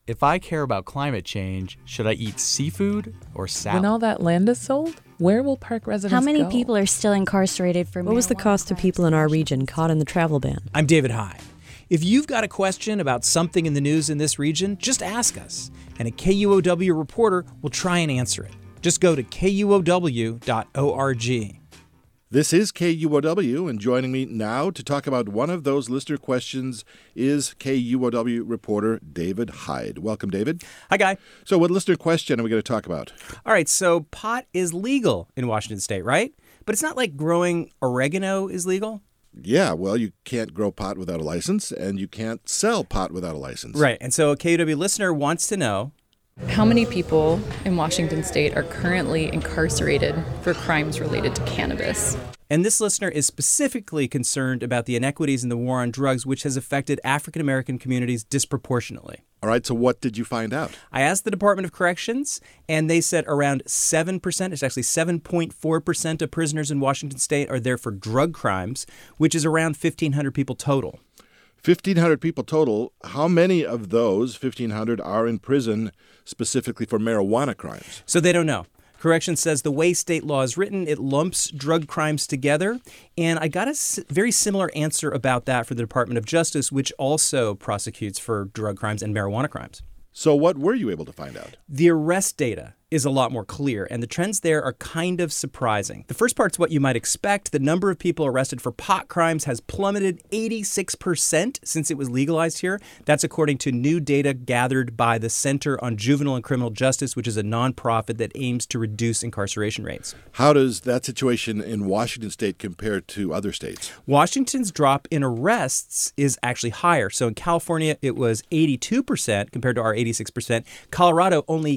If I care about climate change, should I eat seafood or salad? When all that land is sold, where will park residents go? How many people are still incarcerated for marijuana? What was the cost to people in our region caught in the travel ban? I'm David Hyde. If you've got a question about something in the news in this region, just ask us, and a KUOW reporter will try and answer it. Just go to KUOW.org. This is KUOW, and joining me now to talk about one of those listener questions is KUOW reporter David Hyde. Welcome, David. Hi, Guy. So what listener question are we going to talk about? All right, so pot is legal in Washington State, right? But it's not like growing oregano is legal. Yeah, well, you can't grow pot without a license, and you can't sell pot without a license. Right, and so a KUOW listener wants to know, how many people in Washington State are currently incarcerated for crimes related to cannabis? And this listener is specifically concerned about the inequities in the war on drugs, which has affected African-American communities disproportionately. All right, so what did you find out? I asked the Department of Corrections, and they said around 7%, it's actually 7.4% of prisoners in Washington State are there for drug crimes, which is around 1,500 people total. 1,500 people total. How many of those 1,500 are in prison specifically for marijuana crimes? So they don't know. Corrections says the way state law is written, it lumps drug crimes together. And I got a very similar answer about that for the Department of Justice, which also prosecutes for drug crimes and marijuana crimes. So what were you able to find out? The arrest data is a lot more clear, and the trends there are kind of surprising. The first part's what you might expect. The number of people arrested for pot crimes has plummeted 86% since it was legalized here. That's according to new data gathered by the Center on Juvenile and Criminal Justice, which is a nonprofit that aims to reduce incarceration rates. How does that situation in Washington State compare to other states? Washington's drop in arrests is actually higher. So in California, it was 82% compared to our 86%. Colorado, only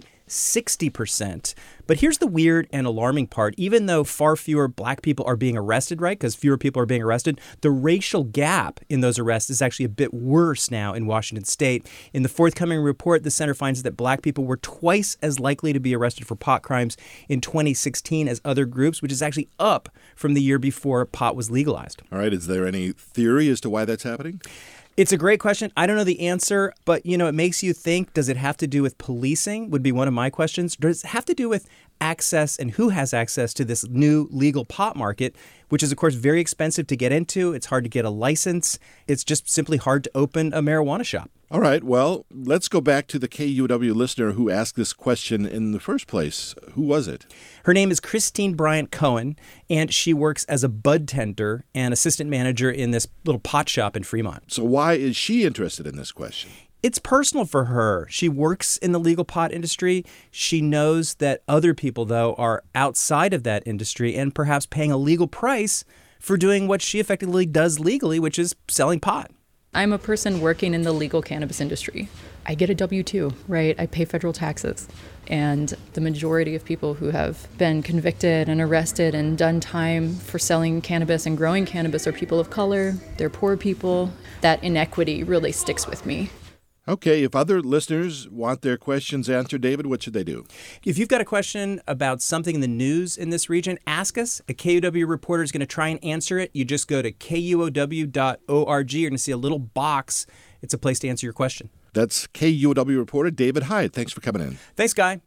60%. But here's the weird and alarming part. Even though far fewer black people are being arrested, right, because fewer people are being arrested, the racial gap in those arrests is actually a bit worse now in Washington State. In the forthcoming report, the center finds that black people were twice as likely to be arrested for pot crimes in 2016 as other groups, which is actually up from the year before pot was legalized. All right. Is there any theory as to why that's happening? It's a great question. I don't know the answer, but, it makes you think, does it have to do with policing would be one of my questions. Does it have to do with access and who has access to this new legal pot market, which is, of course, very expensive to get into. It's hard to get a license. It's just simply hard to open a marijuana shop. All right. Well, let's go back to the KUOW listener who asked this question in the first place. Who was it? Her name is Christine Bryant Cohen, and she works as a bud tender and assistant manager in this little pot shop in Fremont. So why is she interested in this question? It's personal for her. She works in the legal pot industry. She knows that other people, though, are outside of that industry and perhaps paying a legal price for doing what she effectively does legally, which is selling pot. I'm a person working in the legal cannabis industry. I get a W-2, right? I pay federal taxes. And the majority of people who have been convicted and arrested and done time for selling cannabis and growing cannabis are people of color. They're poor people. That inequity really sticks with me. Okay, if other listeners want their questions answered, David, what should they do? If you've got a question about something in the news in this region, ask us. A KUOW reporter is going to try and answer it. You just go to KUOW.org. You're going to see a little box. It's a place to answer your question. That's KUOW reporter David Hyde. Thanks for coming in. Thanks, Guy.